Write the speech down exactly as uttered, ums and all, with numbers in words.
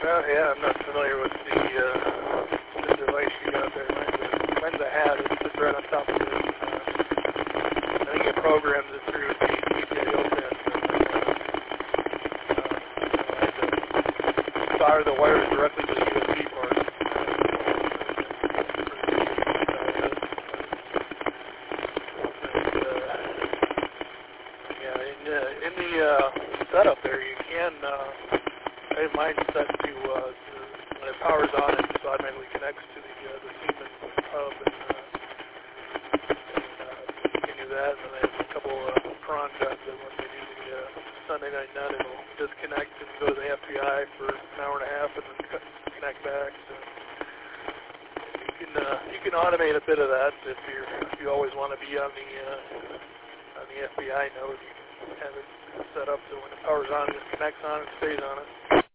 Uh, yeah, I'm not familiar with the, uh, the device you got there. Mine's a, mine's a hat. It sits right on top of it. Uh, I think it programs it through the P C I O pin. And, uh, I had to solder the wires directly to the U S B port. And, uh, in, uh, in the uh, setup there, you can... Uh, I have mine set to, uh, to when it powers on, it just automatically connects to the uh, the Siemens hub, and, uh, and uh, you can do that. And then I have a couple uh, cron jobs that when they do the uh, Sunday night nut, it'll disconnect and go to the F B I for an hour and a half, and then connect back. So you can uh, you can automate a bit of that if you if you always want to be on the uh, on the F B I node. You can have it set up so when it powers on, it just connects on and stays on it.